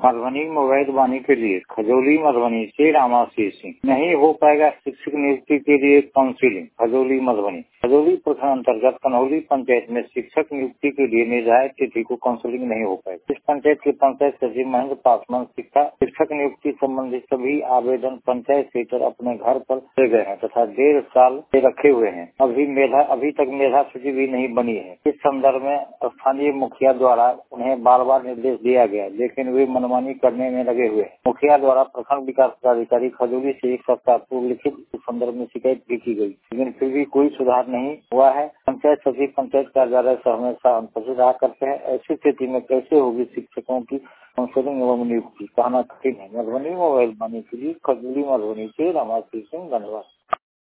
Madhubani mobile बानी के लिए खजौली मधुबनी से रामाशीष सिंह। नहीं हो पाएगा शिक्षक नियुक्ति के लिए काउंसिलिंग। खजौली मधुबनी। खजौली प्रखंड अंतर्गत कन्हौली पंचायत में शिक्षक नियुक्ति के लिए निर्धारित तिथि को काउंसिलिंग नहीं हो पाएगा। इस पंचायत के पंचायत सचिव महेंद्र पासवान शिक्षक नियुक्ति संबंधी सभी आवेदन पंचायत सेक्रेटरी अपने घर पर ले गए हैं तथा 1.5 साल से रखे हुए हैं। अभी तक मेधा सूची भी नहीं बनी है। इस संदर्भ में स्थानीय मुखिया द्वारा उन्हें बार बार निर्देश दिया गया, लेकिन वे मनमानी करने में लगे हुए हैं। मुखिया द्वारा प्रखंड विकास पदाधिकारी खजौली से 1 सप्ताह पूर्व लिखित इस संदर्भ में शिकायत भी की गई, लेकिन फिर भी कोई सुधार नहीं हुआ है। पंचायत सचिव पंचायत कार्यालय से हमेशा अनुपस्थित रहा करते हैं। ऐसी स्थिति में कैसे होगी शिक्षकों की काउंसिलिंग एवं नियुक्ति, कहना कठिन है। मधुबनी मोबाइल बानी के लिए खजौली मधुबनी से रामाशीष सिंह। धन्यवाद।